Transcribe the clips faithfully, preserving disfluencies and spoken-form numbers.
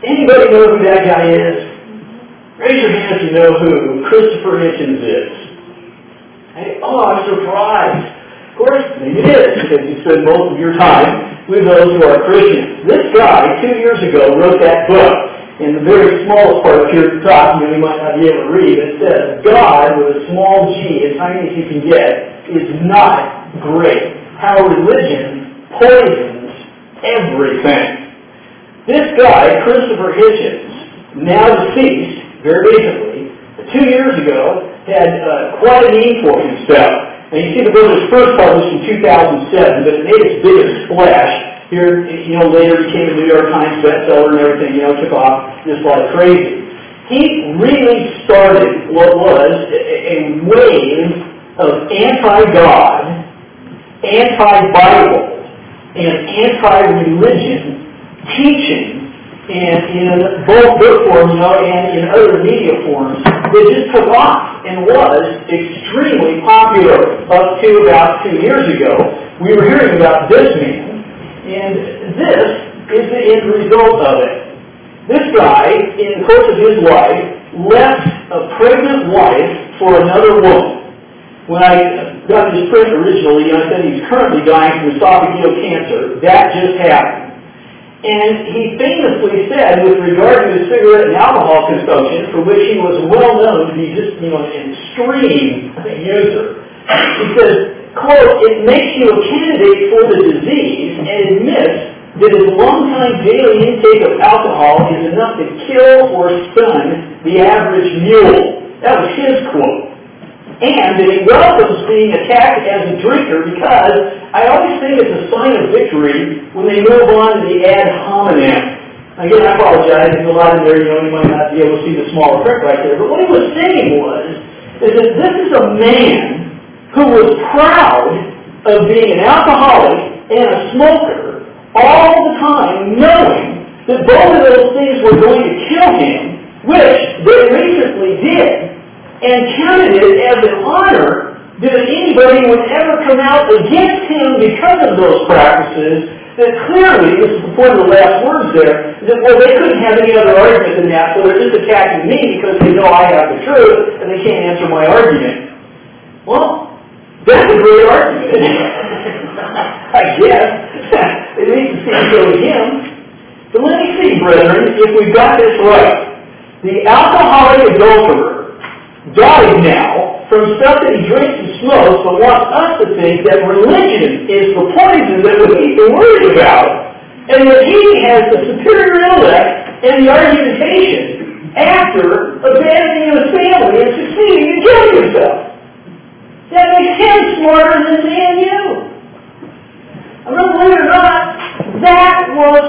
Anybody know who that guy is? Raise your hand if you know who Christopher Hitchens is. Hey, oh, I'm surprised. Of course, maybe it is, because you spend most of your time with those who are Christians. This guy, two years ago, wrote that book. In the very smallest part up here at the top, you know, you might not be able to read, it says, God, with a small g, as tiny as you can get, is not great. How religion poisons everything. This guy, Christopher Hitchens, now deceased, very recently, two years ago, had uh, quite a name for himself. And you see the book was first published in two thousand seven, but it made its biggest splash. Here, you know, later became a New York Times bestseller and everything, you know, took off just like crazy. He really started what was a wave of anti-God, anti-Bible, and anti-religion teaching, and in both book form, you know, and in other media forms, that just took off and was extremely popular up to about two years ago. We were hearing about this man, and this is the end result of it. This guy, in the course of his life, left a pregnant wife for another woman. When I got this print originally, I said he's currently dying from esophageal cancer. That just happened. And he famously said, with regard to his cigarette and alcohol consumption, for which he was well known to be just, you know, an extreme user, he says, quote, it makes you a candidate for the disease and admits that his long-time daily intake of alcohol is enough to kill or stun the average mule. That was his quote. And that he welcomes being attacked as a drinker because I always think it's a sign of victory when they move on to the ad hominem. Again, I apologize. There's a lot in there, you know, you might not be able to see the smaller print right there. But what he was saying was is that this is a man who was proud of being an alcoholic and a smoker all the time, knowing that both of those things were going to kill him, which they recently did, and counted it as an honor that anybody would ever come out against him because of those practices, that clearly, this is the point of the last words there, that, well, they couldn't have any other argument than that, so they're just attacking me because they know I have the truth, and they can't answer my argument. Well, that's a great argument. I guess. At least it seems so to him. But let me see, brethren, if we've got this right. The alcoholic adulterer died now from stuff that he drinks and smokes, but wants us to think that religion is the poison that we've been worried about, and that he has the superior intellect and the argumentation after abandoning his family and succeeding in killing himself. That makes him smarter than me and you. I mean, believe it or not, that was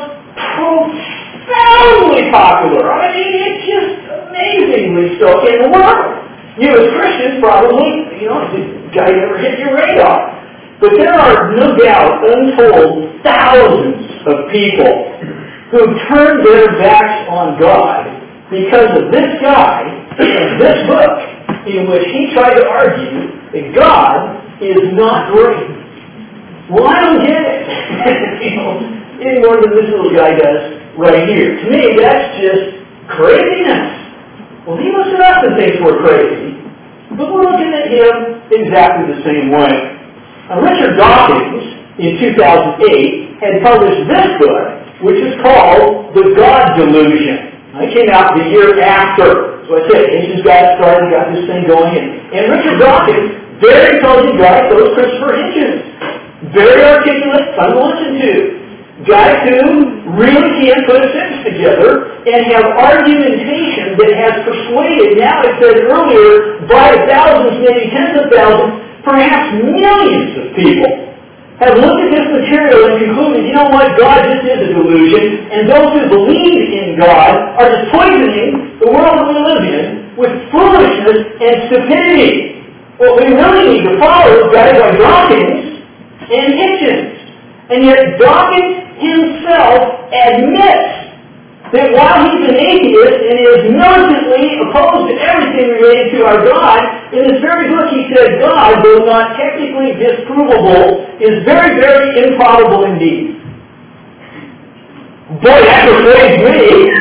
profoundly popular. I mean, it's just amazingly so in the world. You as Christians probably, you know, this guy never hit your radar. But there are no doubt untold thousands of people who turned their backs on God because of this guy and this book in which he tried to argue that God is not great. Well, I don't get it. You know, any more than this little guy does right here. To me, that's just craziness. Well, he looks at us and thinks we're crazy. But we're looking at him exactly the same way. Now, Richard Dawkins, in two thousand eight, had published this book, which is called The God Delusion. It came out the year after. So I said, Hitchens got it started, got this thing going. And, and Richard Dawkins, very intelligent guy, so was Christopher Hitchens. Very articulate, fun to listen to. Guys who really can put a sentence together and have argumentation that has persuaded, now I said earlier, by thousands, maybe tens of thousands, perhaps millions of people have looked at this material and concluded, you know what, God just is a delusion, and those who believe in God are just poisoning the world that we live in with foolishness and stupidity. What we really need to follow is guys like Dawkins and Hitchens. And yet Dawkins himself admits that while he's an atheist and is militantly opposed to everything related to our God, in this very book he said God, though not technically disprovable, is very, very improbable indeed. Boy, that persuades me.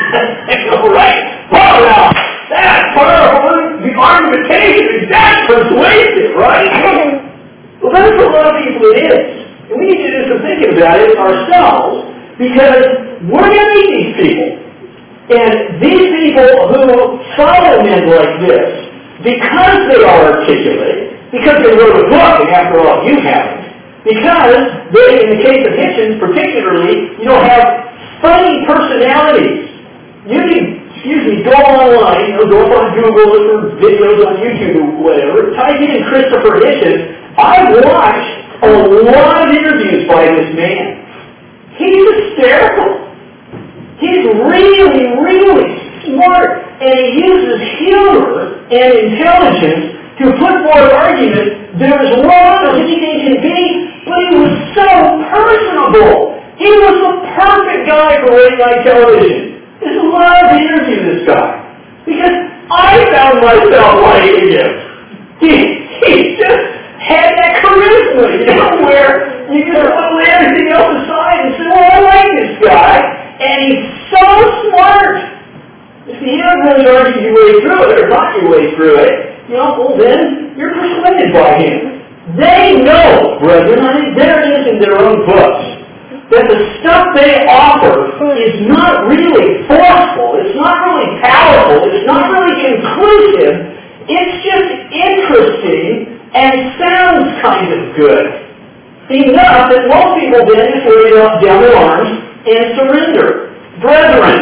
All right. Oh, now, that's powerful. The argumentation is that persuasive, right? Well, that's for a lot of people it is. And we need to do some thinking about it ourselves, because we're going to meet these people. And these people who follow men like this, because they are articulate, because they wrote a book, and after all, you haven't, because they, in the case of Hitchens particularly, you know, have funny personalities. You can, excuse me, go online, you know, go up on Google, look for videos on YouTube or whatever, type in Christopher Hitchens. I've watched a lot of interviews by this man. He's hysterical. He's really, really smart, and he uses humor and intelligence to put forth arguments that are as wrong as anything can be, but he was so personable. He was the perfect guy for late night television. I just love to interview this guy, because I found myself liking him. He, he just had that charisma, you know, where you just want to lay everything else aside and say, well, I like this guy, and he's so smart. You see, he doesn't really argue your way through it, or not your way through it. You know, well then, you're persuaded by him. They know, brethren, I mean, there it is in their own books, that the stuff they offer is not really forceful, it's not really powerful, it's not really conclusive, it's just interesting and sounds kind of good. Enough that most people then just lay down their arms and surrender. Brethren,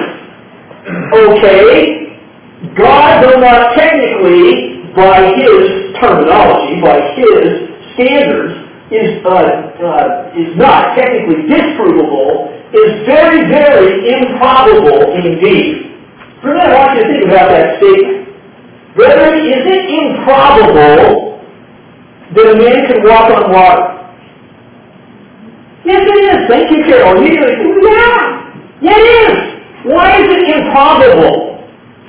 okay, God, though not technically, by His terminology, by His standards, is uh, uh, is not technically disprovable, is very, very improbable indeed. For that, I want you to think about that statement. Brethren, is it improbable that a man can walk on water? Yes, it is. Thank you, Carol. You like, yeah, yeah, it is. Why is it improbable?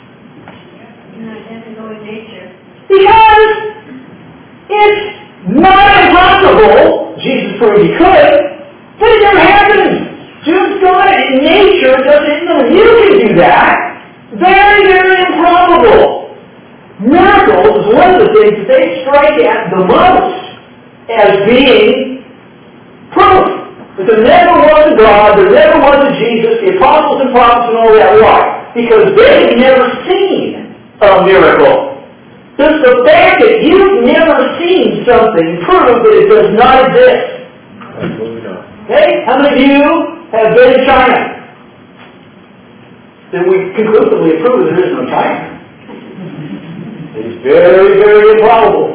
Because it's not impossible. Jesus proved he could, but it never happens. Just God in nature doesn't know you can do that. Very, very improbable. Miracles is one of the things that they strike at the most as being proof that there never was a God, there never was a Jesus, the apostles and prophets and all that. Why? Because they've never seen a miracle. Just the fact that you've never seen something proves that it does not exist. Okay? How many of you have been in China? Then we conclusively prove that there is no China. It's very, very improbable.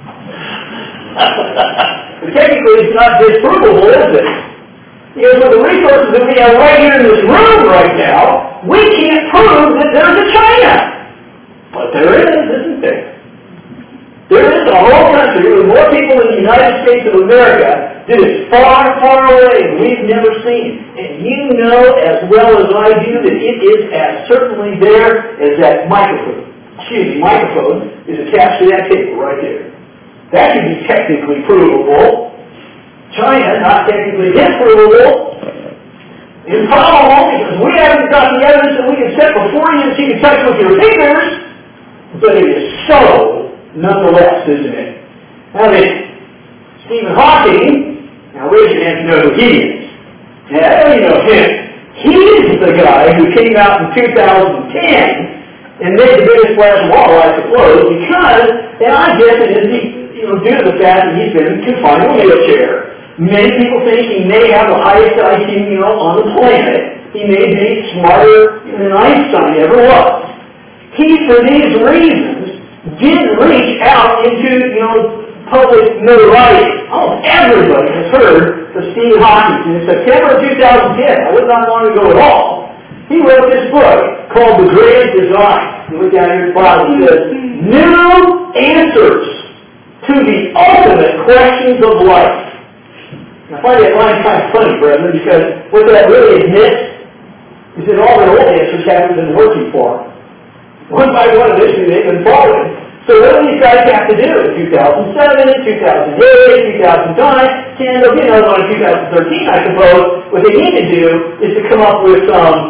But technically it's not disprovable, is it? Because with the resources that we have right here in this room right now, we can't prove that there's a China. But there is, isn't there? There is a whole country with more people in the United States of America that is far, far away and we've never seen. And you know as well as I do that it is as certainly there as that microphone. Excuse me, microphone is attached to that table right there. That can be technically provable. China, not technically disprovable. Improbable, because we haven't got the evidence that we can set before you that you can touch with your fingers. But it is so, nonetheless, isn't it? Now then, Stephen Hawking, now raise your hand to know who he is. Yeah, you know him. He's the guy who came out in two thousand ten and made the biggest splash of all, I suppose, because, and I guess it is, you know, due to the fact that he's been confined to a wheelchair. Many people think he may have the highest I Q, you know, on the planet. He may be smarter than Einstein ever was. He, for these reasons, didn't reach out into, you know, public notoriety. Almost everybody has heard of Stephen Hawking. In September of two thousand ten, that was not long ago at all, he wrote this book called The Grand Design. You look down here at the bottom, it says, New Answers to the Ultimate Questions of Life. I find that line kind of funny, brethren, because what that really admits is that all their old answers haven't been working for them. One by one, initially, they've been falling. So what do these guys have to do? In two thousand seven, two thousand eight, two thousand nine, ten, there'll be another one in two thousand thirteen, I suppose. What they need to do is to come up with some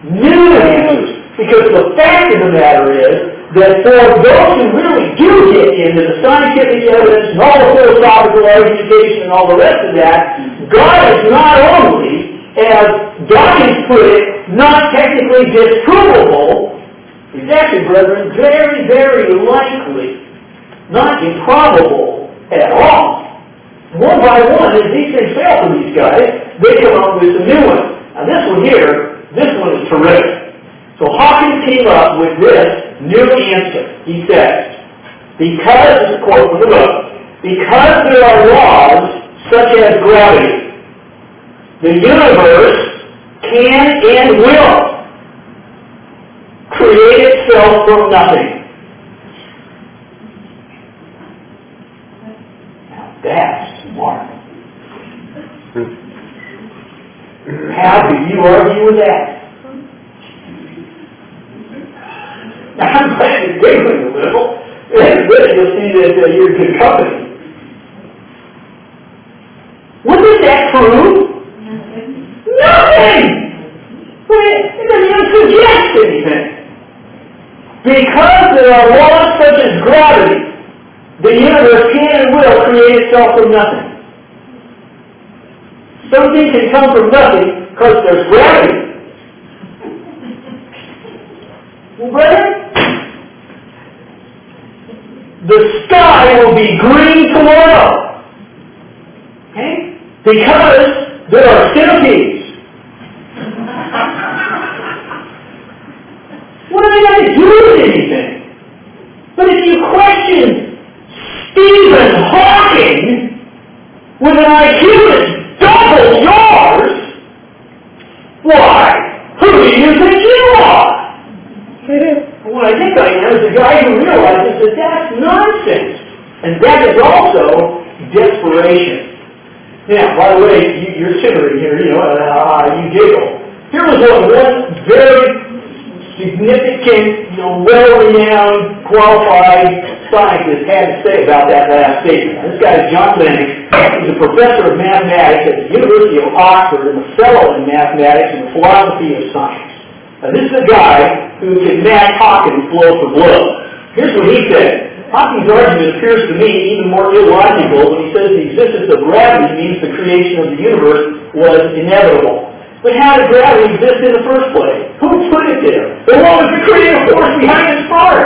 new answers. Because the fact of the matter is that for those who really do get into the scientific evidence and all the philosophical education and all the rest of that, God is not only, as Dawkins put it, not technically disprovable, he's actually, brethren, very, very likely, not improbable at all. One by one, as these things fail for these guys, they come up with a new one. Now this one here, this one is terrific. So Hawkins came up with this new answer. He says, because, this is a quote from the book, because there are laws such as gravity, the universe can and will create itself from nothing. Now that's smart. How do you argue with that? Now, I'm glad you're giggling a little. It's good you'll see that uh, you're good company. What does that prove? Nothing! It doesn't even suggest anything. Because there are laws such as gravity, the universe can and will create itself from nothing. Something can come from nothing because there's gravity. Well, brother, the sky will be green tomorrow. Okay? Because there are centipedes. What are they going to do with anything? But if you question Stephen Hawking with an I Q that's double yours, why, who do you think you are? What I think I am is a guy who realizes that that's nonsense. And that is also desperation. Now, by the way, you, you're shivering here, you know, uh, you giggle. Here was what one very significant, you know, well-renowned, qualified scientist had to say about that last statement. Now, this guy is John Lennox. He's a professor of mathematics at the University of Oxford and a fellow in mathematics and the philosophy of science. Now, this is a guy who can match Hawkins blow for blow. Here's what he said. Hawking's argument appears to me even more illogical when he says the existence of gravity means the creation of the universe was inevitable. But how did gravity exist in the first place? Who put it there? And what was the creative force behind its spark?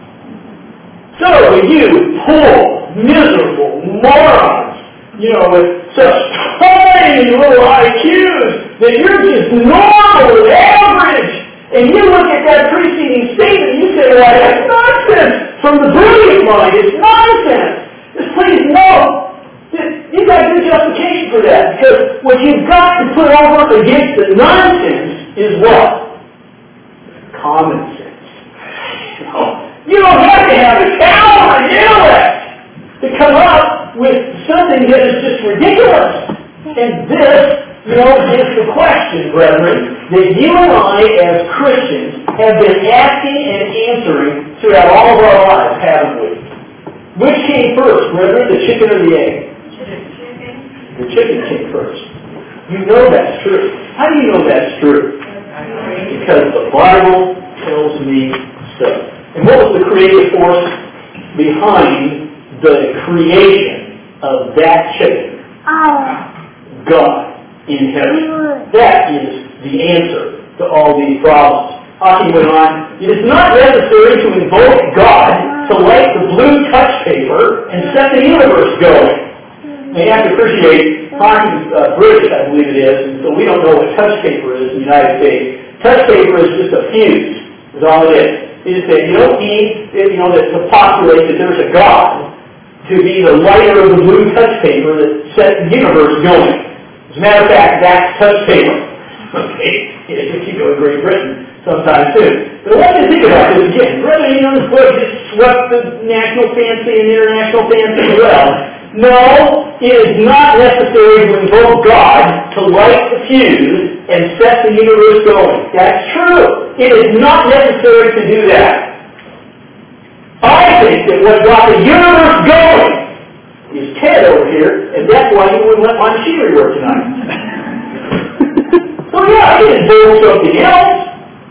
So you poor, miserable morons, you know, with such tiny little I Qs that you're just normal, average, and you look at that preceding statement and you say, well, that's nonsense. From the brilliant mind, it's nonsense. Just please know that you've got good justification for that, because what you've got to put over against the nonsense is what? Common sense. You know, you don't have to have a talent or intellect to come up with something that is just ridiculous. And this, you know, is the question, brethren, that you and I as Christians have been asking and answering throughout all of our lives, haven't we? Which came first, brethren, the chicken or the egg? The chicken came first. You know that's true. How do you know that's true? Because the Bible tells me so. And what was the creative force behind the creation of that chicken? God in heaven. That is the answer to all these problems. Hawking went on, it is not necessary to invoke God to light the blue touch paper and set the universe going. Now you have to appreciate, Hawking's uh, British, I believe it is, and so we don't know what touch paper is in the United States. Touch paper is just a fuse, is all it is. It is that you don't need, you know, that to postulate that there's a God to be the lighter of the blue touch paper that sets the universe going. As a matter of fact, that's touch paper. Okay? If you go to Great Britain sometime soon. But I want you to think about this again. Brother, you know, this book just swept the national fancy and international fancy as well. No, it is not necessary to invoke God to light the fuse and set the universe going. That's true. It is not necessary to do that. I think that what got the universe going is Ted over here, and that's why he wouldn't let my machinery work tonight. So yeah, I can invoke something else.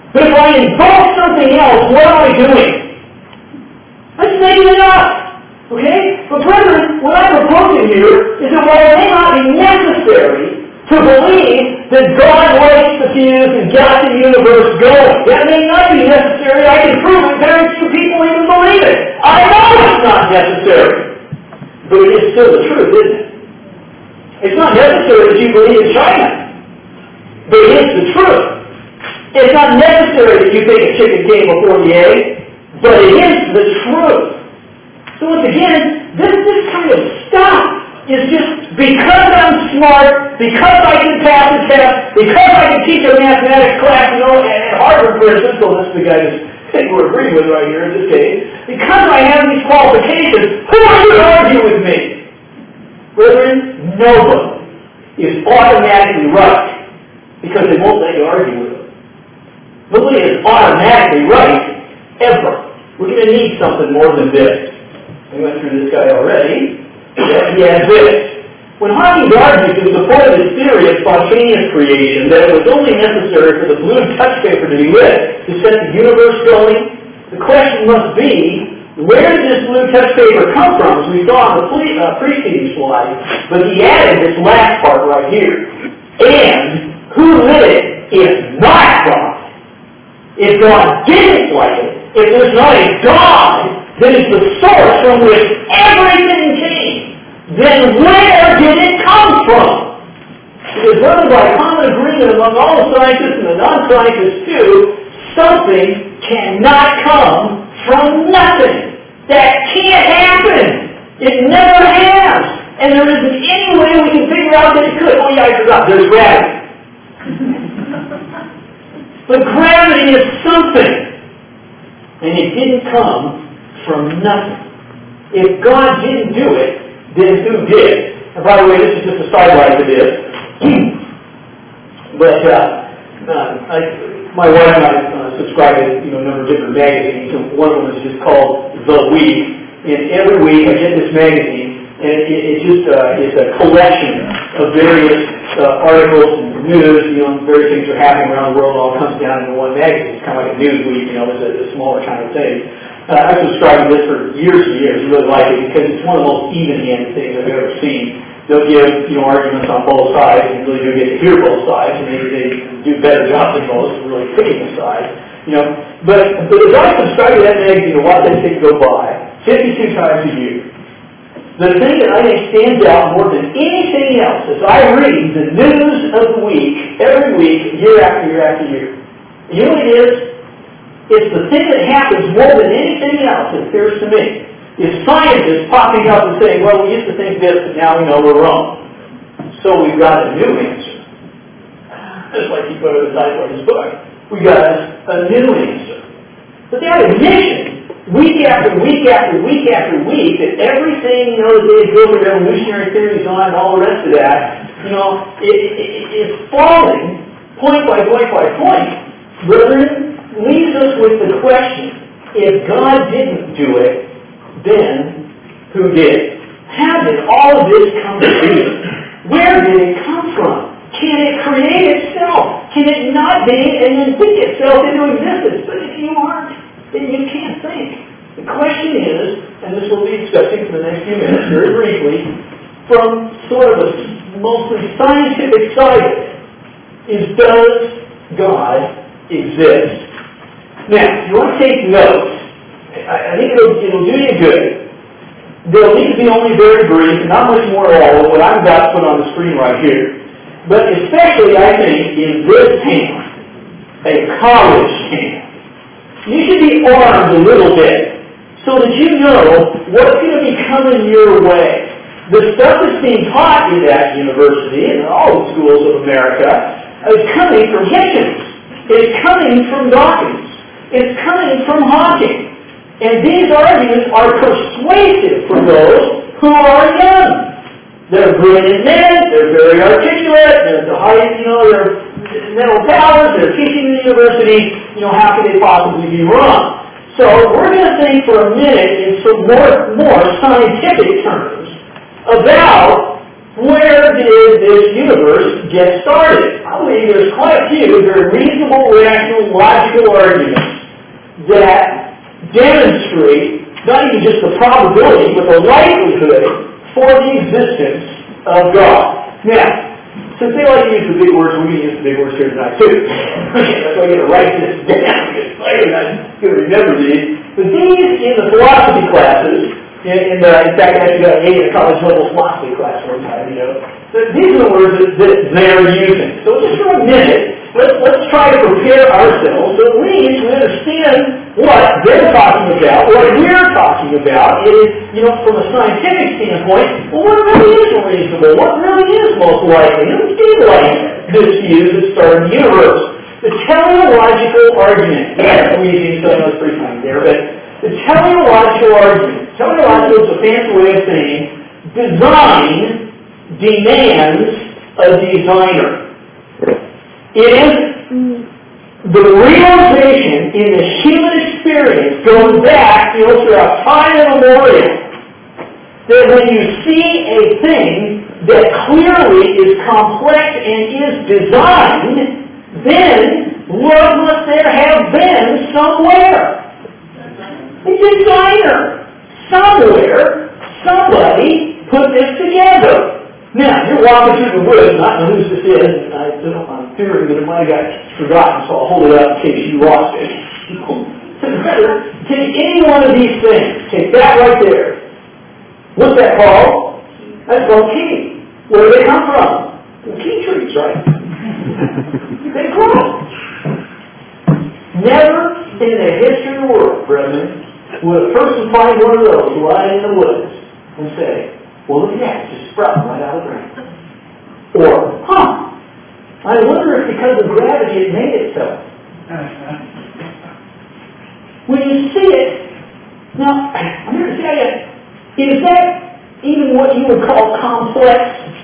But if I invoke something else, what am I doing? I'm just making it up. Okay? But brethren, what I'm proposing here is that while it may not be necessary to believe that God lights the fuse and got the universe going, that may not be necessary. I can prove it. Very few people even believe it. I know it's not necessary. But it is still the truth, isn't it? It's not necessary that you believe in China. But it is the truth. It's not necessary that you think a chicken came before the egg. But it is the truth. So once again, this, this kind of stuff is just because I'm smart, because I can pass a test, because I can teach a mathematics class, you know, at Harvard, for instance, so that's the guy that we're agreeing with right here in this case, because I have these qualifications, who are you to argue with me? Brethren, nobody is automatically right because they won't let you argue with them. Nobody is automatically right, ever. We're going to need something more than this. We went through this guy already. He has this. When Hawking argued in support of his theory of spontaneous creation that it was only necessary for the blue touch paper to be lit to set the universe going, the question must be, where did this blue touch paper come from, as we saw on the pre- uh, preceding slide? But he added this last part right here. And who lit it if not God? If God didn't light it, if there's not a God that is the source from which everything came, then where did it come from? Because whether by common agreement among all the scientists and the non-scientists too, something cannot come from nothing. That can't happen. It never has. And there isn't any way we can figure out that it could. Oh yeah, I forgot. There's gravity. But gravity is something. And it didn't come from nothing. If God didn't do it, then who did? And by the way, this is just a sidelight to this. but uh, uh, I, my wife and I uh, subscribe to you know, a number of different magazines, and one of them is just called The Week. And every week I get this magazine, and it, it just uh, is a collection of various uh, articles and news. You know, various things are happening around the world. It all comes down into one magazine. It's kind of like a news week. You know, it's a, a smaller kind of thing. Uh, I've subscribed to this for years and years. I really like it because it's one of the most even-handed things I've ever seen. They'll give you know arguments on both sides, and you really do get to hear both sides, and they, they do a better job than most of really picking a side. You know, but but as I subscribe to that magazine, to watch that thing go by fifty-two times a year, the thing that I think stands out more than anything else is I read the news of the week every week, year after year after year. You know what it is? It's the thing that happens more than anything else, it appears to me, is scientists popping up and saying, well, we used to think this, but now we know we're wrong. So we've got a new answer. Just like he put in the title of his book. We got a new answer. But that admission, week after week after week after week, that everything, you know, that they built their evolutionary theories on and all the rest of that, you know, it, it, it is falling point by point by point. Brethren, leaves us with the question, if God didn't do it, then who did? How did all of this come to be? Where did it come from? Can it create itself? Can it not be and then think itself into existence? But if you aren't, then you can't think. The question is, and this will be discussing for the next few minutes very briefly, from sort of a mostly scientific side of it, is does God exist? Now, if you want to take notes, I, I think it'll, it'll do you good. They'll need to be only very brief, not much more at all, what I'm about to put on the screen right here. But especially, I think, in this camp, a college camp, you should be armed a little bit so that you know what's going to be coming your way. The stuff that's being taught in that university and all the schools of America is coming from Hitchens. It's coming from Dawkins. It's coming from Hawking. And these arguments are persuasive for those who are young. They're brilliant men, they're very articulate, they're the highest, you know, their mental powers, they're teaching in the university, you know, how could they possibly be wrong? So we're going to think for a minute in some more, more scientific terms about where did this universe get started? I believe there's quite a few very reasonable, rational, logical arguments that demonstrate not even just the probability, but the likelihood for the existence of God. Now, since they like to use the big words, we're going to use the big words here tonight too. That's why I got to write this down, because later I'm going to remember these. But these, in the philosophy classes, in, in, the, in fact, I actually got an A in a college level philosophy class one time, you know. So these are the words that, that they're using. So just for a minute, let's, let's try to prepare ourselves so at least we understand what they're talking about, what we're talking about is, you know, from a scientific standpoint, well, what really is reasonable? What really is most likely? And we see like this view that started the universe. The teleological argument. Yeah, we using something that's pretty funny there, but the teleological argument. Teleological is a fancy way of saying design demands a designer. It is the realization in the human experience goes back, you know, throughout time immemorial, that when you see a thing that clearly is complex and is designed, then what must there have been somewhere? A designer. Somewhere, somebody put this together. Now, you're walking through the woods, and I don't know who this is, and I don't know, I'm fearing that it might have got forgotten, so I'll hold it up in case you lost it. Take any one of these things, take that right there. What's that called? That's called key. Where do they come from? The key trees, right? They grow. Never in the history of the world, brethren, would a person find one of those lying in the woods and say, well, look at that, it's just sprouting right out of the ground. Or, huh, I wonder if because of gravity it made itself. When you see it, now, I'm here to tell you, is that even what you would call complex?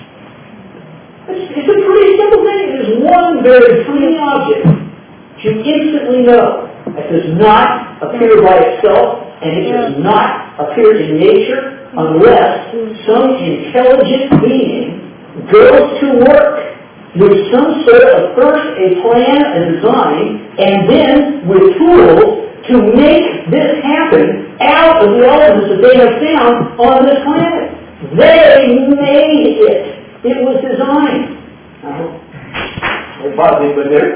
It's, it's a pretty simple thing. It is one very fleeting object. You instantly know that does not appear by itself, and it does not appear in nature unless some intelligent being goes to work with some sort of first a plan, a design, and then with tools to make this happen out of the elements that they have found on this planet. They made it. It was designed. I hope it bothers anybody there.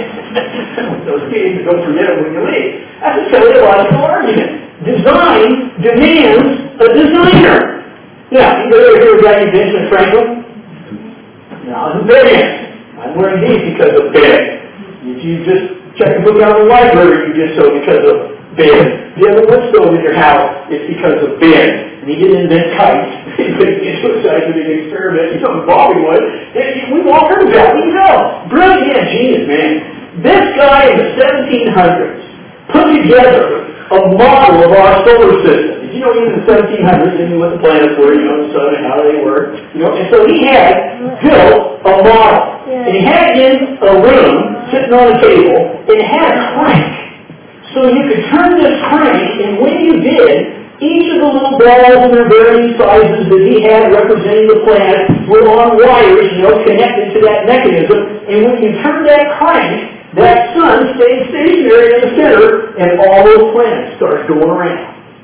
Those kids, don't forget it when you leave. That's a teleological argument. Design demands a designer. Yeah, you ever hear a guy named Benjamin Franklin? No, I'm Ben. I'm wearing these because of Ben. If you just check a book out of the library, you just so because of Ben. The other one stove in your house, it's because of Ben. And he didn't invent kites. He didn't exercise with an experiment. He's something Bobby would. We've all heard about it. You know, brilliant, yeah, genius, man. This guy in the seventeen hundreds put together a model of our solar system. Did you know even in the seventeen hundreds, they knew what the planets were, you know, the sun and how they were, you know, and so he had built a model. And he had it in a room, sitting on a table, and it had a crank. So you could turn this crank, and when you did, each of the little balls in their varying sizes that he had representing the planet were on wires, you know, connected to that mechanism, and when you turned that crank, that sun stayed stationary in the center, and all those planets started going around.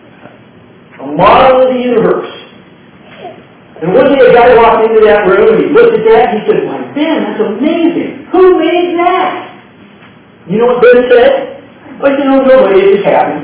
A model of the universe. And one day a guy walked into that room, and he looked at that, and he said, "My Ben, that's amazing. Who made that?" You know what Ben said? Well, you know, nobody, it just happened.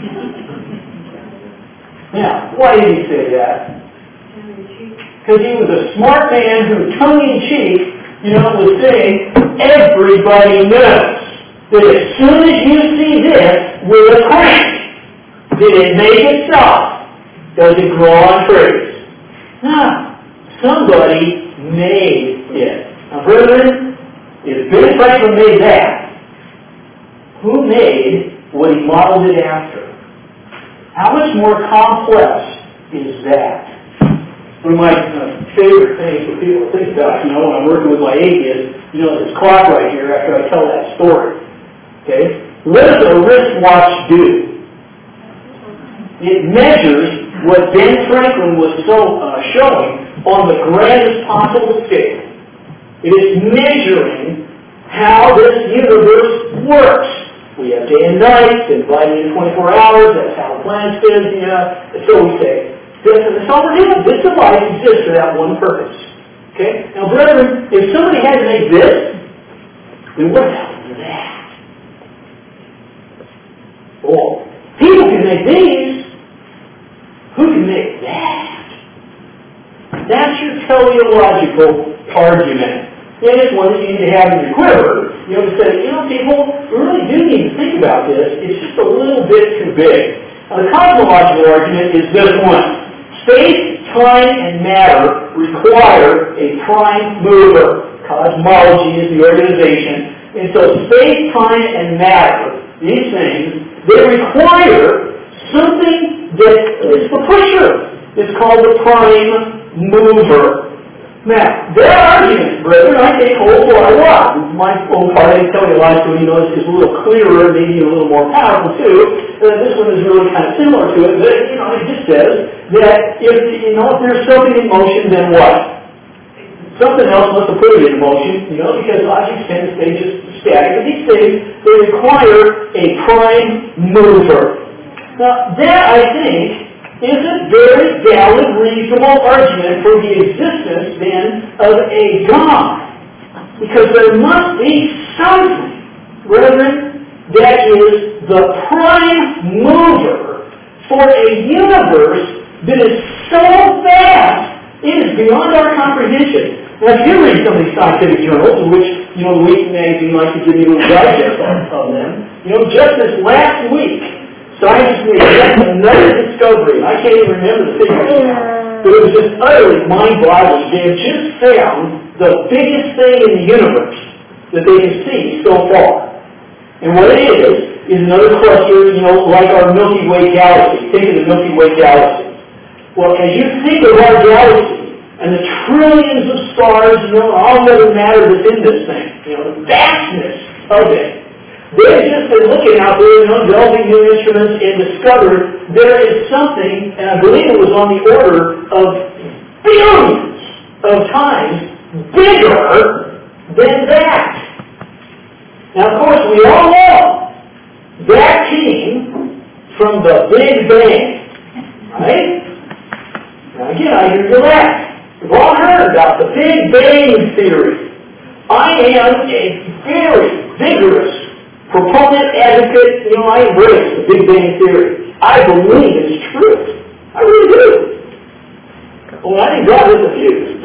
Now, why did he say that? Because he was a smart man who, tongue-in-cheek, you know, was saying, everybody knows that as soon as you see this with a crank, did it make itself? Does it grow on trees? No. Somebody made it. Now, brethren, if Ben Franklin made that, who made what he modeled it after? How much more complex is that? One of my uh, favorite things for people to think about, you know, when I'm working with my atheists, you know, this clock right here after I tell that story. Okay? What does a wristwatch do? It measures what Ben Franklin was so uh, showing on the grandest possible scale. It is measuring how this universe works. We have day and night, divided into twenty-four hours, that's how the planet spins, you know, and so we say. That's all we're doing. This device exists for that one purpose. Okay? Now, brethren, if somebody had to make this, then what happened to that? Well, people can make these. Who can make that? That's your teleological argument. And it's one that you need to have in your quiver. You know, to say, you know, people, we really do need to think about this. It's just a little bit too big. Now, the cosmological argument is this one. Space, time, and matter require a prime mover. Cosmology is the organization. And so space, time, and matter, these things, they require something that is the pusher. It's called the prime mover. Now, their argument, brethren, I take hold for a lot. My own part, I tell you a lot, so you know, is a little clearer, maybe a little more powerful too. Uh, this one is really kind of similar to it, but you know, it just says that if you know if there's something in motion, then what? Something else must have put it in motion, you know, because objects tend to stay just static. But these things, they require a prime mover. Now, that I think is a very valid, reasonable argument for the existence, then, of a God. Because there must be something, brethren, that is the prime mover for a universe that is so vast, it is beyond our comprehension. Now, if you read some of these scientific journals, in which, you know, the Week magazine likes to give you a little digest of them, you know, just this last week, scientists made yet another discovery. I can't even remember the figures, but it was just utterly mind-boggling. They have just found the biggest thing in the universe that they can see so far. And what it is, is another cluster, you know, like our Milky Way galaxy. Think of the Milky Way galaxy. Well, as you think of our galaxy, and the trillions of stars, you know, all the other matter that's in this thing, you know, the vastness of it, they've just been looking out there, you know, developing new instruments and discovered there is something, and I believe it was on the order of billions of times bigger than that. Now, of course, we all know that came from the Big Bang, right? Now, again, I hear you laugh. We've all heard about the Big Bang Theory. I am a very vigorous proponent, advocate, you know, I embrace the Big Bang Theory. I believe it's true. I really do. Well, I think God is a fuse.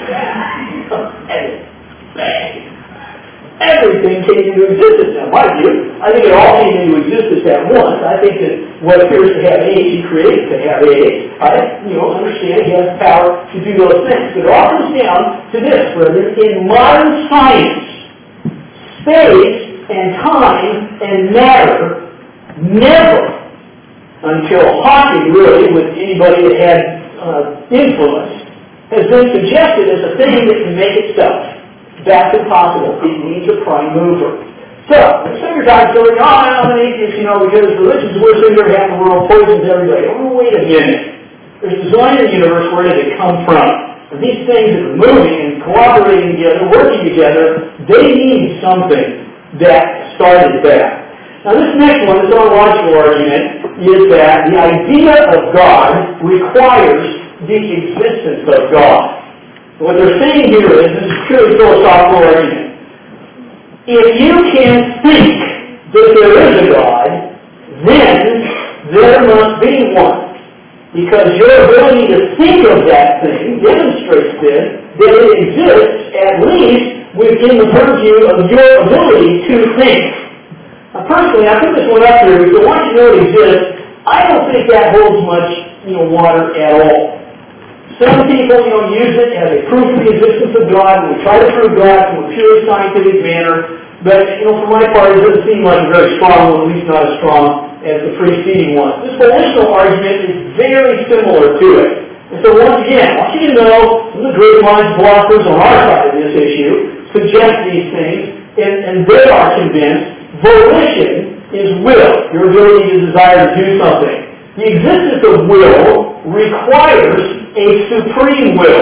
Bang. Everything came into existence. Now, mind you, I think it all came into existence at once. I think that what appears to have age, He created to have age. I, you know, understand He has the power to do those things. But it all comes down to this, brethren. In modern science, space and time and matter never, until Hawking really, with anybody that had uh, influence, has been suggested as a thing that can make itself. That's impossible. It needs a prime mover. So, some of your guys go, oh, I'm an atheist, you know, because religion's the worst thing that ever happened in the world, poisons everybody. Oh, wait a minute. There's a design in the universe, where did it come from? And these things that are moving and cooperating together, working together, they need something that started that. Now this next one, this ontological argument, is that the idea of God requires the existence of God. What they're saying here is, this is a purely philosophical argument. If you can think that there is a God, then there must be one. Because your ability to think of that thing demonstrates then that it exists at least within the purview of your ability to think. Now personally, I put this one up here because once you know it exists, I don't think that holds much, you know, water at all. Some people, you know, use it as a proof of the existence of God, and we try to prove God from a purely scientific manner. But, you know, for my part, it doesn't seem like a very strong one, at least not as strong as the preceding one. This volitional argument is very similar to it. And so once again, I want you to know, some of the great minds, blockers on our side of this issue, suggest these things, and, and they are convinced volition is will, your ability to desire to do something. The existence of will requires a supreme will.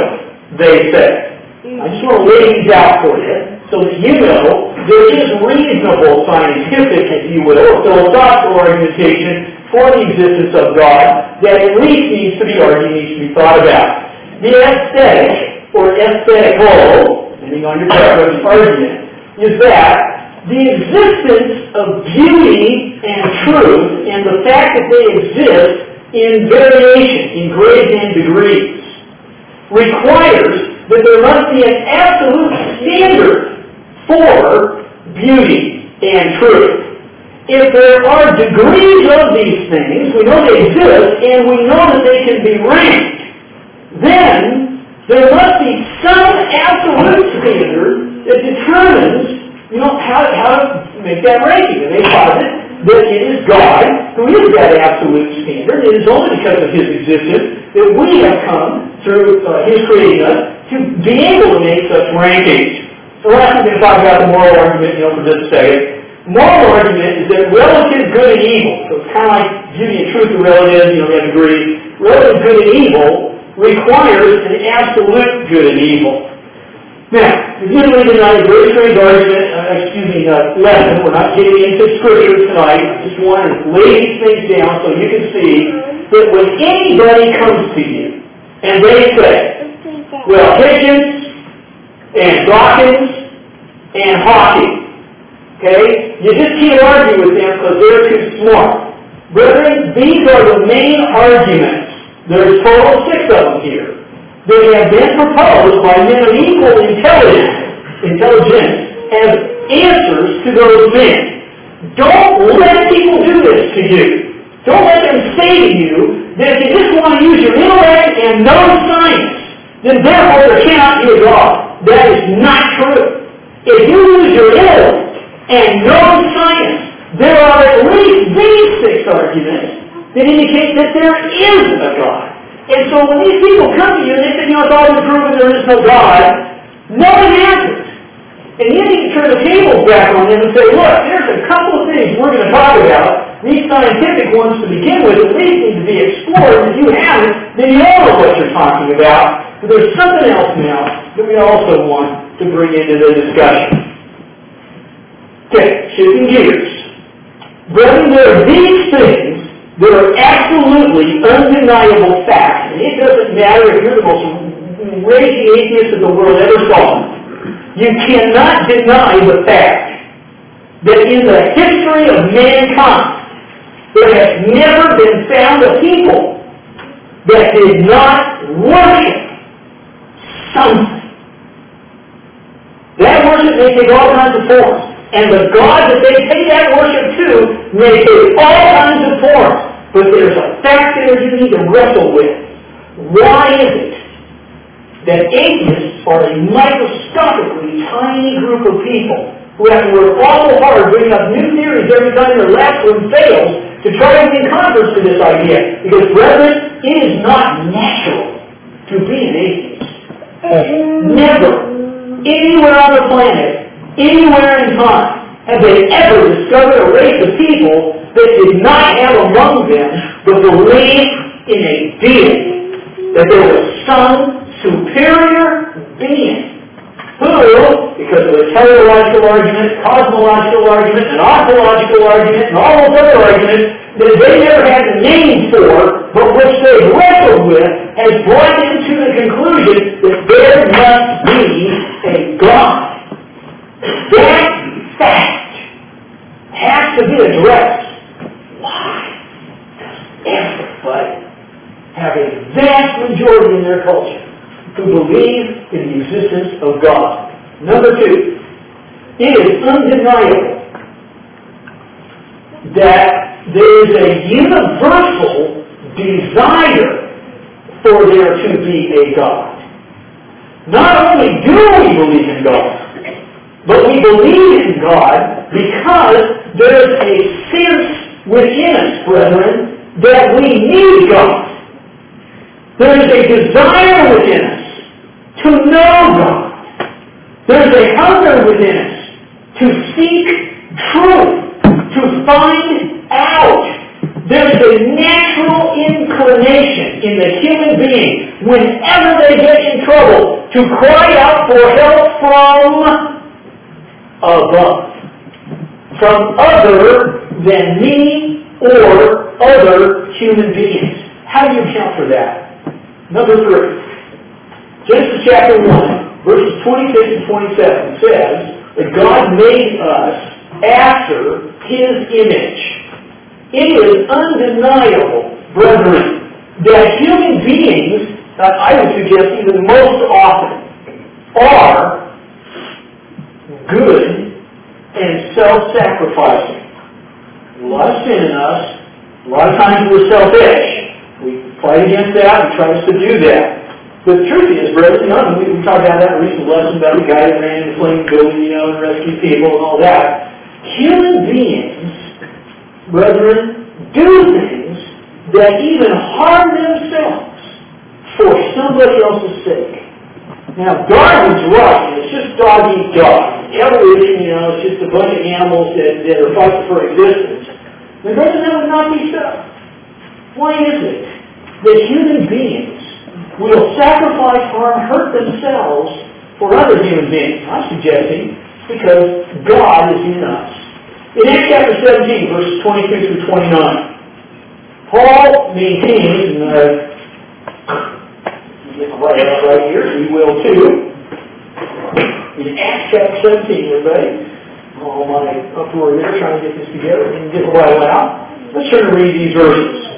they say. I just want to lay these out for you so that you know there is reasonable scientific, if you will, or philosophical argumentation for the existence of God that at least needs to be argued, needs to be thought about. The aesthetic, or aesthetical, depending on your preference, argument, is that the existence of beauty and truth and the fact that they exist in variation, in grades and degrees, requires that there must be an absolute standard for beauty and truth. If there are degrees of these things, we know they exist, and we know that they can be ranked, then there must be some absolute standard that determines, you know, how, how to make that ranking. And they posit that it is God who is that absolute standard. It is only because of His existence that we have come through uh, His creating us to be able to make such rankings. So last we're going to talk about the moral argument, you know, for just a second. Moral argument is that relative good and evil, so it's kind of like beauty and truth are relative, you know, we have degree. Relative good and evil requires an absolute good and evil. Now, admittedly tonight, a very strange argument, uh, excuse me, uh, lesson. We're not getting into Scripture tonight. I just want to lay these things down so you can see that when anybody comes to you and they say, well, Hitchens and Dawkins and Hawking, okay, you just can't argue with them because they're too smart. Brethren, these are the main arguments. There's a total of six of them here. They have been proposed by men of equal intelligence, intelligence as answers to those men. Don't let people do this to you. Don't let them say to you that if you just want to use your intellect and know science, then therefore there cannot be a God. That is not true. If you use your intellect and know science, there are at least these six arguments that indicate that there is a God. And so when these people come to you and they say, you know, it's all been proven there is no God, nothing happens. And you need to turn the tables back on them and say, look, there's a couple of things we're going to talk about. These scientific ones to begin with at least need to be explored. If you haven't, then you don't know what you're talking about. But there's something else now that we also want to bring into the discussion. Okay, shifting gears. Brethren, there are these things that are absolutely undeniable facts. And it doesn't matter if you're the most raging atheist that the world ever saw. You cannot deny the fact that in the history of mankind, there has never been found a people that did not worship something. That worship may take all kinds of forms. And the God that they pay that worship to may take all kinds of forms. But there's a fact there you need to wrestle with. Why is it that atheists are a microscopically tiny group of people who have to work awful hard bringing up new theories every time their last one fails to try to win converts to this idea? Because, brethren, it is not natural to be an atheist. Never, anywhere on the planet, anywhere in time, have they ever discovered a race of people that did not have among them the belief in a deity, that there was some superior being who, because of a teleological argument, cosmological argument, an ontological argument, and all those other arguments that they never had a name for, but which they wrestled with, has brought them to the conclusion that there must be a God. That fact has to be addressed. Why does everybody have a vast majority in their culture who believe in the existence of God? Number two, it is undeniable that there is a universal desire for there to be a God. Not only do we believe in God, but we believe in God because there is a sense within us, brethren, that we need God. There is a desire within us to know God. There is a hunger within us to seek truth, to find out. There is a natural inclination in the human being, whenever they get in trouble, to cry out for help from above, from other than me or other human beings. How do you account for that? Number three, Genesis chapter one, verses twenty-six and twenty-seven says that God made us after His image. It is undeniable, brethren, that human beings, uh, I would suggest even most often, are good and self-sacrificing. A lot of sin in us. A lot of times we're selfish. We fight against that. We try to subdue that. But the truth is, brethren, you know, we, we talked about that in a recent lesson about the guy that ran in the flaming building, you know, and rescued people and all that. Human beings, brethren, do things that even harm themselves for somebody else's sake. Now, Darwin's right. It's just dog eat dog. Evolution, you know, it's just a bunch of animals that, that are fighting for existence. But brethren, that would not be so. Why is it that human beings will sacrifice, harm, hurt themselves for other human beings? I'm suggesting because God is in us. In Acts chapter seventeen, verses twenty-two through twenty-nine, Paul maintains, and uh, get the right out right here, we will too. In Acts chapter seventeen, everybody, all my uproar there trying to get this together and get the right out. Let's turn to read these verses.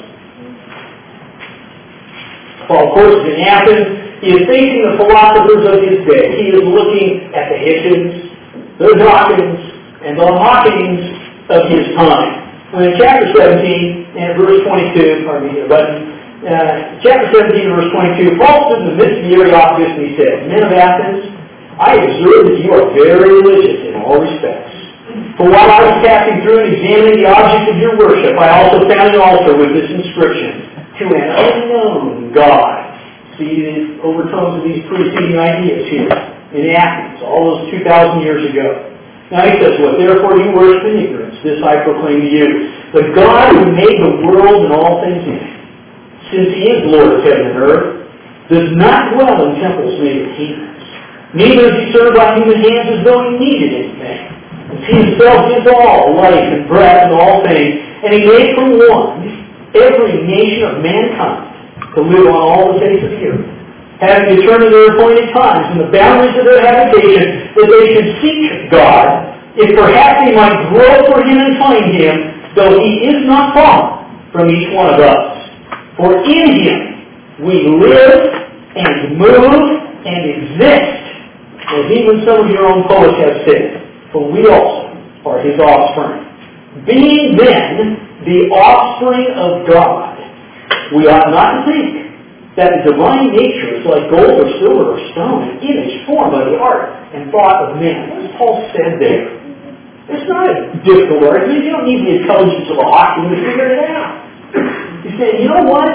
Paul, of course, is in Athens. He is facing the philosophers of his day. He is looking at the Hitchens, the Dawkins, and the Hawkins of his time. When in chapter seventeen and verse twenty-two, pardon me, but uh, chapter seventeen and verse twenty-two, Paul stood in the midst of the Areopagus and he said, Men of Athens, I observe that you are very religious in all respects. For while I was passing through and examining the object of your worship, I also found an altar with this inscription, To an unknown God. See the overtones of these preceding ideas here in Athens, all those two thousand years ago. Now he says, What therefore you worship in ignorance, this I proclaim to you. The God who made the world and all things in it, since He is Lord of heaven and earth, does not dwell in temples made of hands. Neither is He served by human hands as though He needed anything. As He Himself gives all life and breath and all things, and He made from one every nation of mankind to live on all the face of the earth, having determined their appointed times and the boundaries of their habitation, that they should seek God, if perhaps they might grow for Him and find Him, though He is not far from each one of us. For in Him we live and move and exist, as even some of your own poets have said, for we also are His offspring. Being then the offspring of God, we ought not to think that the divine nature is like gold or silver or stone, an image formed by the art and thought of man. What has Paul said there? It's not a difficult argument. You don't need the intelligence of a Hawking to figure it out. He said, you know what?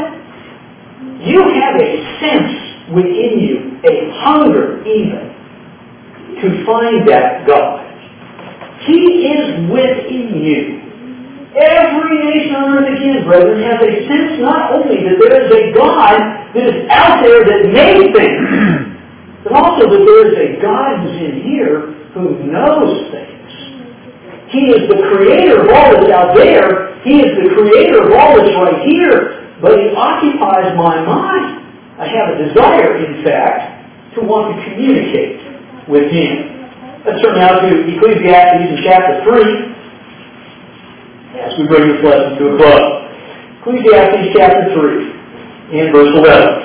You have a sense within you, a hunger even, to find that God. He is within you. Every nation on earth, again, brethren, has a sense not only that there is a God that is out there that made things, but also that there is a God who's in here who knows things. He is the creator of all that's out there. He is the creator of all that's right here. But He occupies my mind. I have a desire, in fact, to want to communicate with Him. Let's turn now to Ecclesiastes in chapter three. As we bring this lesson to a close. Ecclesiastes chapter three and verse eleven.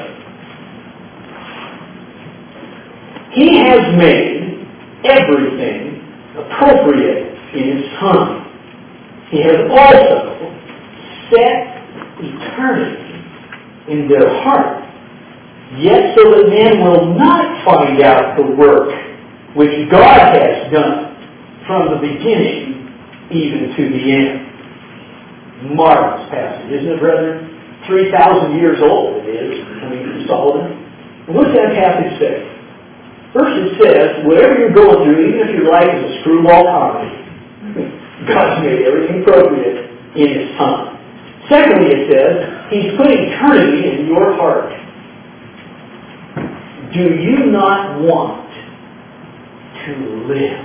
He has made everything appropriate in its time. He has also set eternity in their heart, yet so that man will not find out the work which God has done from the beginning even to the end. Marvelous passage, isn't it, brethren? three thousand years old it is, coming from Solomon. And what does that passage say? First it says, whatever you're going through, even if your life is a screwball comedy, God's made everything appropriate in His time. Secondly, it says, He's put eternity in your heart. do you not want to live?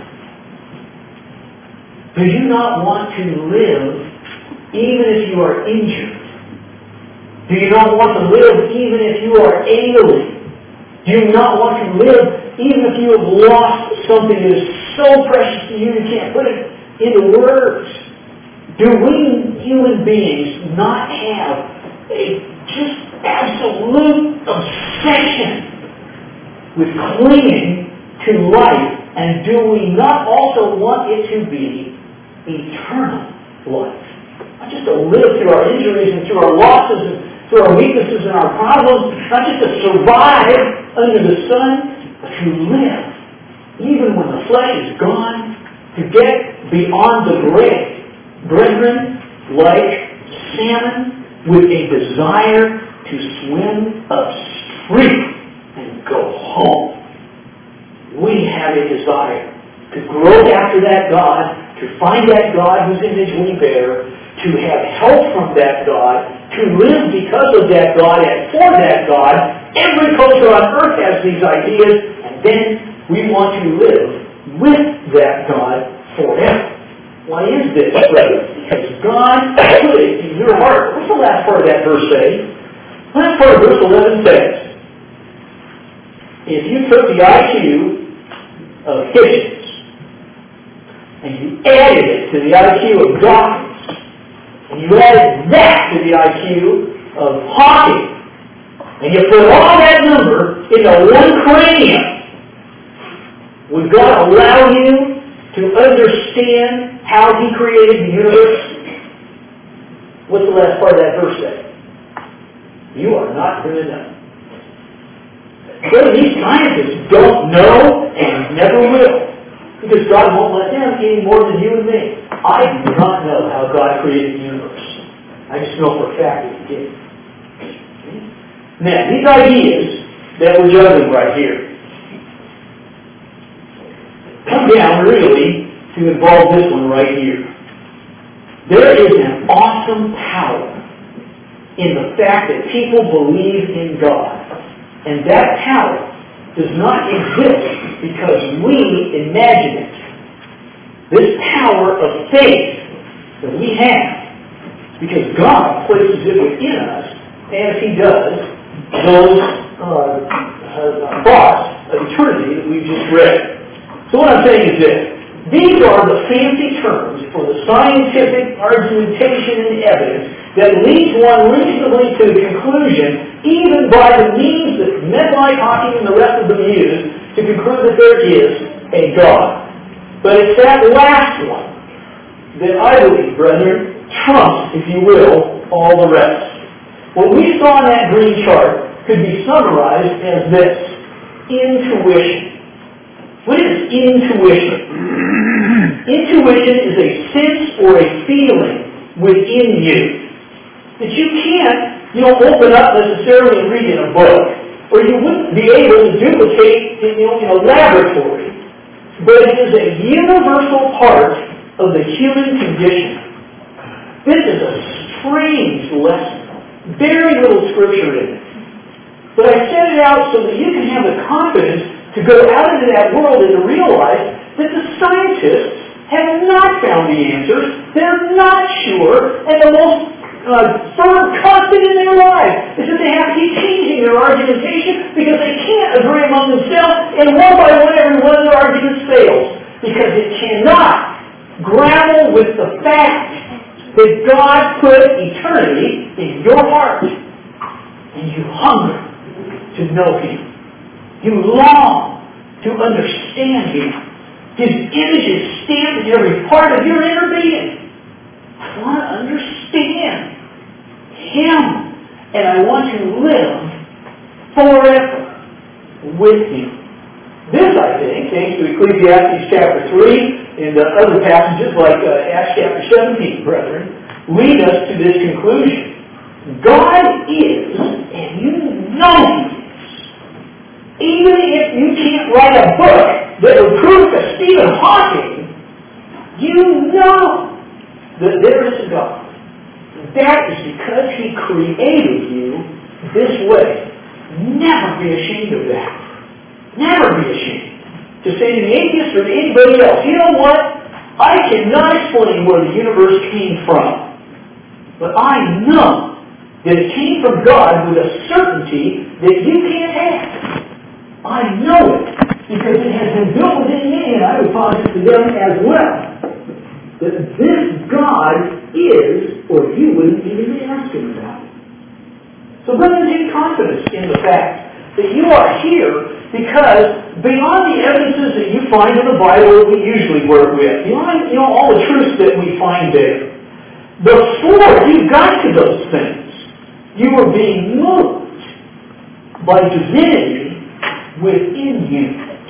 Do you not want to live even if you are injured? Do you not want to live even if you are ailing? Do you not want to live even if you have lost something that is so precious to you you can't put it into words? Do we human beings not have a just absolute obsession with clinging to life? And do we not also want it to be eternal life? Not just to live through our injuries and through our losses and through our weaknesses and our problems, not just to survive under the sun, but to live, even when the flesh is gone, to get beyond the grave. Brethren, like salmon with a desire to swim upstream and go home. We have a desire to grow after that God, to find that God whose image we bear, to have help from that God, to live because of that God and for that God. Every culture on earth has these ideas, and then we want to live with that God forever. Why is this, brother? Because God put it in your heart. What's the last part of that verse say? The last part of verse eleven says, if you took the I Q of Hitchens and you added it to the I Q of Dawkins, and you added that to the I Q of Hawking, and you put all that number into one cranium, would God allow you to understand how He created the universe? What's the last part of that verse say? You are not going to know. So these scientists don't know and never will, because God won't let them any more than you and me. I do not know how God created the universe. I just know for a fact that He did. Now, these ideas that we're juggling right here come down really to involve this one right here. There is an awesome power in the fact that people believe in God. And that power does not exist because we imagine it. This power of faith that we have, because God places it within us, as He does those uh, uh, thoughts of eternity that we've just read. So what I'm saying is this. These are the fancy terms for the scientific argumentation and evidence that leads one reasonably to the conclusion, even by the means that men like Hawking and the rest of them use, to conclude that there is a God. But it's that last one that I believe, brethren, trumps, if you will, all the rest. What we saw in that green chart could be summarized as this: intuition. What is intuition? Intuition is a sense or a feeling within you that you can't, you know, open up necessarily and read in a book, or you wouldn't be able to duplicate in, you know, in a laboratory. But it is a universal part of the human condition. This is a strange lesson. Very little scripture in it. But I set it out so that you can have the confidence to go out into that world and to realize that the scientists have not found the answers. They're not sure. And the most uh, firm constant in their lives is that they have to keep changing their argumentation because they can't agree among themselves, and one by one every one of their arguments fails. Because it cannot grapple with the fact that God put eternity in your heart. And you hunger to know Him. You long to understand Him. His image is stamped in every part of your inner being. I want to understand Him. And I want to live forever with Him. This, I think, thanks to Ecclesiastes chapter three and the other passages like uh, Acts chapter seventeen, brethren, lead us to this conclusion. God is, and you know He is. Even if you can't write a book that will prove to Stephen Hawking, you know that there is a God. That is because He created you this way. Never be ashamed of that. Never be ashamed to say to the atheist or to anybody else, you know what? I cannot explain where the universe came from. But I know that it came from God with a certainty that you can't have. I know it because it has been built within me, and I would posit to them as well, that this God is, or you wouldn't even be asking about it. So brethren, take confidence in the fact that you are here because beyond the evidences that you find in the Bible that we usually work with, beyond you know, all the truths that we find there, before you got to those things, you were being moved by divinity within you.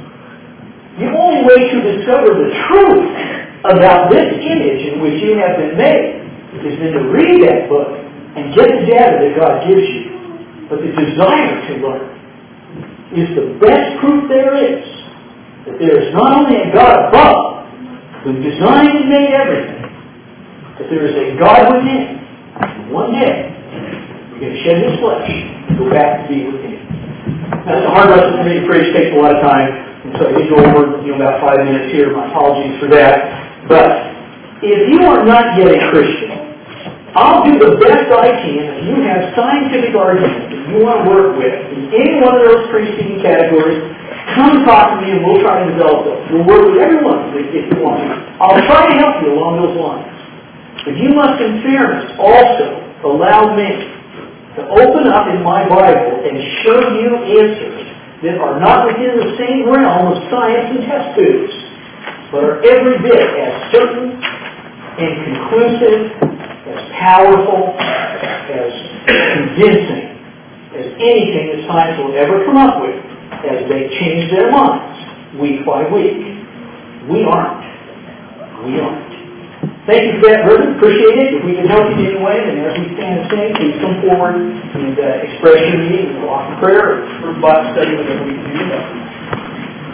The only way to discover the truth about this image in which you have been made is then to read that book and get the data that God gives you. But the desire to learn is the best proof there is that there is not only a God above who designed and made everything, but there is a God within. And one day, we're going to shed His flesh and go back to be with Him. Now, it's a hard lesson for me to preach. It takes a lot of time. And so I did go over you know, about five minutes here. My apologies for that. But if you are not yet a Christian, I'll do the best I can if you have scientific arguments that you want to work with in any one of those preceding categories. Come talk to me and we'll try to develop those. We'll work with everyone if you want to. I'll try to help you along those lines. But you must, in fairness, also allow me to open up in my Bible and show you answers that are not within the same realm of science and test tubes, but are every bit as certain and conclusive, as powerful, as convincing as anything that science will ever come up with as they change their minds week by week. We aren't. We aren't. Thank you for that, brethren. Appreciate it. If we can help you in any way, then as we stand and sing, please come forward and uh, express your need. We'll offer prayer or Bible study, whatever we can do.